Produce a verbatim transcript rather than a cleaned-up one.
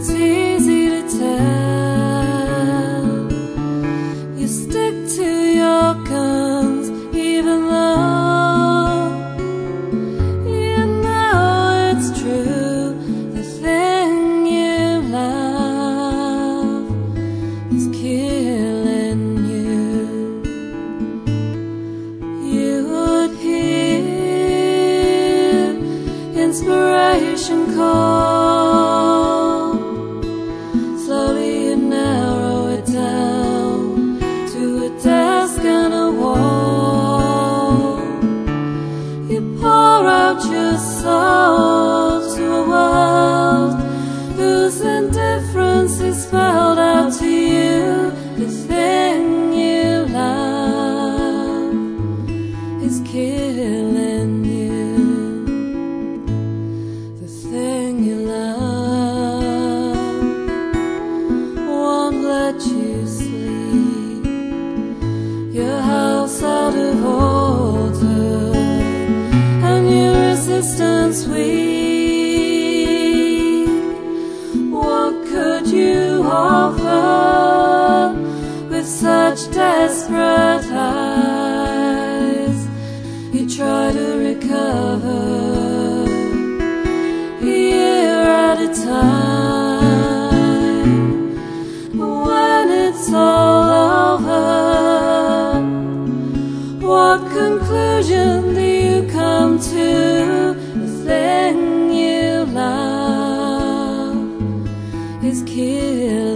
easy to tell. You stick to your guns even though you know it's true. The thing you love is killing you. You would hear inspiration call. Slowly you narrow it down to a desk and a wall. You pour out your soul to a world whose indifference is spelled out to you. The thing you love is killing you. The thing you love won't let you sleep. Your house out of order and your resistance weak. What could you offer with such desperate eyes? You try to recover a year at a time. When it's all over, what conclusion do you come to? The thing you love is killing